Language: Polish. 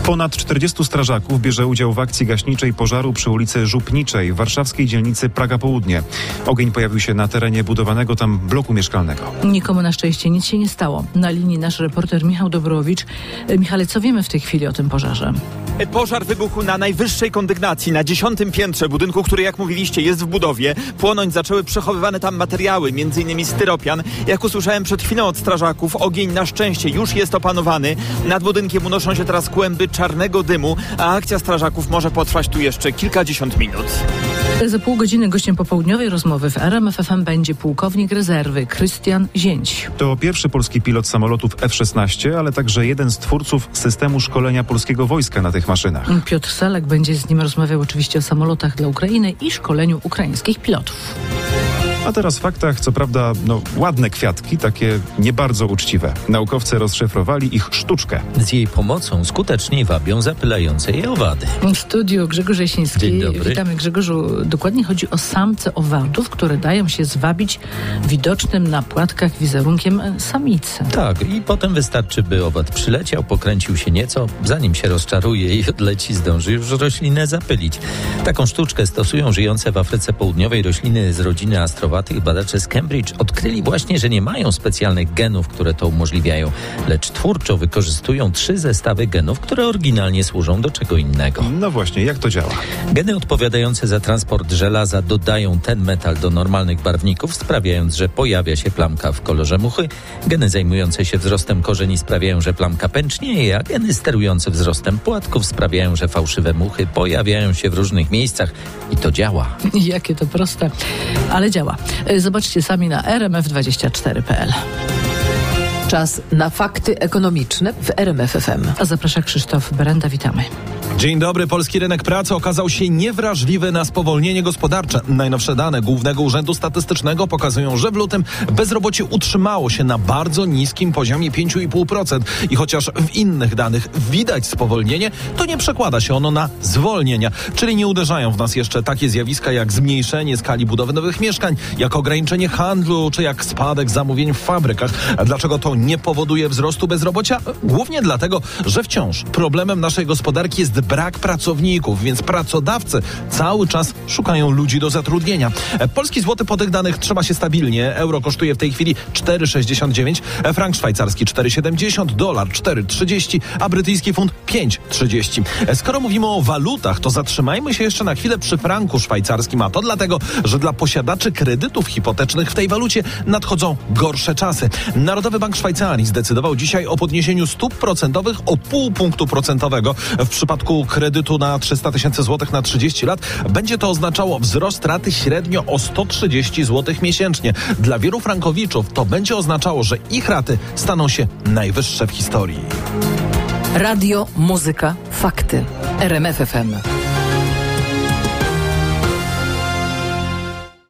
Ponad 40 strażaków bierze udział w akcji gaśniczej pożaru przy ulicy Żupniczej w warszawskiej dzielnicy Praga Południe. Ogień pojawił się na terenie budowanego tam bloku mieszkalnego. Nikomu na szczęście nic się nie stało. Na linii nasz reporter Michał Dobrowicz. Michale, co wiemy w tej chwili o tym pożarze? Pożar wybuchł na najwyższej kondygnacji, na 10. piętrze budynku, który, jak mówiliście, jest w budowie. Płonąć zaczęły przechowywane tam materiały, m.in. styropian. Jak usłyszałem przed chwilą od strażaków, ogień na szczęście już jest opanowany. Nad budynkiem unoszą się teraz kłęby czarnego dymu, a akcja strażaków może potrwać tu jeszcze kilkadziesiąt minut. Za pół godziny gościem popołudniowej rozmowy w RMF FM będzie pułkownik rezerwy Krystian Zięć. To pierwszy polski pilot samolotów F-16, ale także jeden z twórców systemu szkolenia polskiego wojska na tych maszynach. Piotr Selak będzie z nim rozmawiał oczywiście o samolotach dla Ukrainy i szkoleniu ukraińskich pilotów. A teraz w faktach, co prawda, ładne kwiatki, takie nie bardzo uczciwe. Naukowcy rozszyfrowali ich sztuczkę. Z jej pomocą skuteczniej wabią zapylające je owady. W studiu Grzegorz Jasiński. Dzień dobry. Witamy, Grzegorzu. Dokładnie chodzi o samce owadów, które dają się zwabić widocznym na płatkach wizerunkiem samicy. Tak, i potem wystarczy, by owad przyleciał, pokręcił się nieco, zanim się rozczaruje i odleci, zdąży już roślinę zapylić. Taką sztuczkę stosują żyjące w Afryce Południowej rośliny z rodziny astrowatych. Badacze z Cambridge odkryli właśnie, że nie mają specjalnych genów, które to umożliwiają, lecz twórczo wykorzystują 3 zestawy genów, które oryginalnie służą do czego innego. No właśnie, jak to działa? Geny odpowiadające za transport żelaza dodają ten metal do normalnych barwników, sprawiając, że pojawia się plamka w kolorze muchy. Geny zajmujące się wzrostem korzeni sprawiają, że plamka pęcznieje, a geny sterujące wzrostem płatków sprawiają, że fałszywe muchy pojawiają się w różnych miejscach i to działa. Jakie to proste, ale działa. Zobaczcie sami na rmf24.pl. Czas na fakty ekonomiczne w RMF FM. A zaprasza Krzysztof Berenda, witamy. Dzień dobry. Polski rynek pracy okazał się niewrażliwy na spowolnienie gospodarcze. Najnowsze dane Głównego Urzędu Statystycznego pokazują, że w lutym bezrobocie utrzymało się na bardzo niskim poziomie 5,5%. I chociaż w innych danych widać spowolnienie, to nie przekłada się ono na zwolnienia. Czyli nie uderzają w nas jeszcze takie zjawiska jak zmniejszenie skali budowy nowych mieszkań, jak ograniczenie handlu, czy jak spadek zamówień w fabrykach. A dlaczego to nie powoduje wzrostu bezrobocia? Głównie dlatego, że wciąż problemem naszej gospodarki jest brak pracowników, więc pracodawcy cały czas szukają ludzi do zatrudnienia. Polski złoty po tych danych trzyma się stabilnie. Euro kosztuje w tej chwili 4,69, frank szwajcarski 4,70, dolar 4,30, a brytyjski funt 5,30. Skoro mówimy o walutach, to zatrzymajmy się jeszcze na chwilę przy franku szwajcarskim, a to dlatego, że dla posiadaczy kredytów hipotecznych w tej walucie nadchodzą gorsze czasy. Narodowy Bank Szwajcarii zdecydował dzisiaj o podniesieniu stóp procentowych o 0,5 punktu procentowego. W przypadku kredytu na 300 tysięcy złotych na 30 lat będzie to oznaczało wzrost raty średnio o 130 zł miesięcznie. Dla wielu frankowiczów to będzie oznaczało, że ich raty staną się najwyższe w historii. Radio, muzyka, fakty. RMF FM.